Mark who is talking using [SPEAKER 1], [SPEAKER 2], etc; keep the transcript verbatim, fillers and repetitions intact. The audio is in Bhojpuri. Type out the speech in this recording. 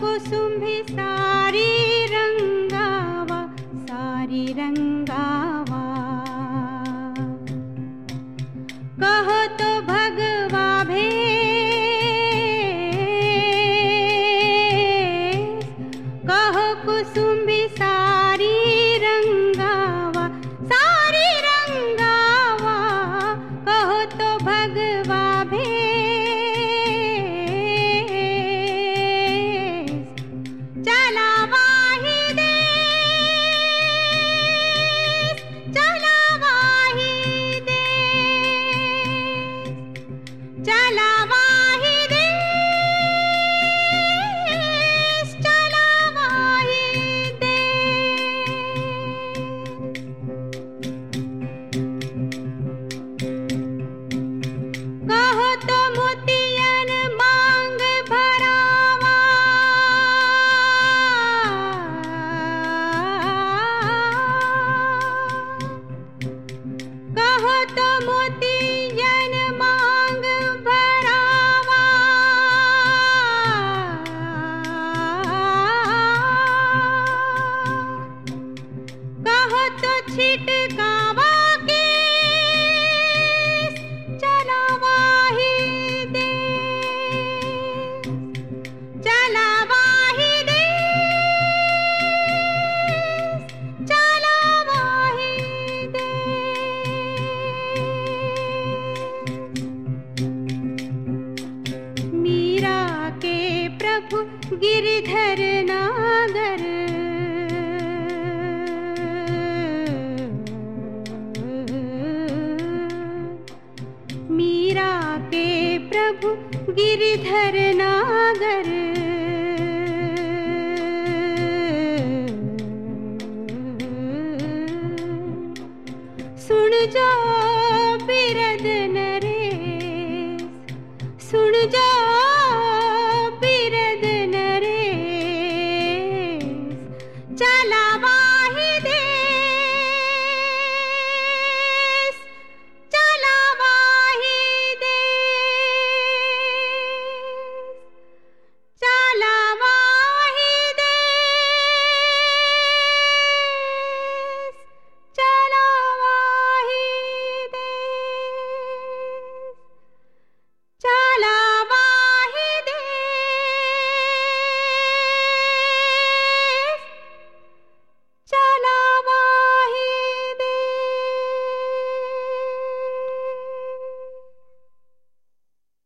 [SPEAKER 1] कुसुम्भी सारी रंगावा, सारी रंगावा। कहो तो भगवा भेष, कहो कुसुम्भी सारी रंगावा, सारी रंगावा। कहो तो भगवा भेष, चलावा ही देश, चलावा ही देश, चलावा ही देश, चलावा ही देश। कहो तो मोतियन मांग भरावा, कहो तो मोतियन मांग भरावा। कहो तो छिटकावा केस, चलावा ही देश, चलावा ही देश, चलावा ही देश। मीरा के प्रभु गिरिधर नागर, मीरा के प्रभु गिरिधर नागर। सुन जो बिरद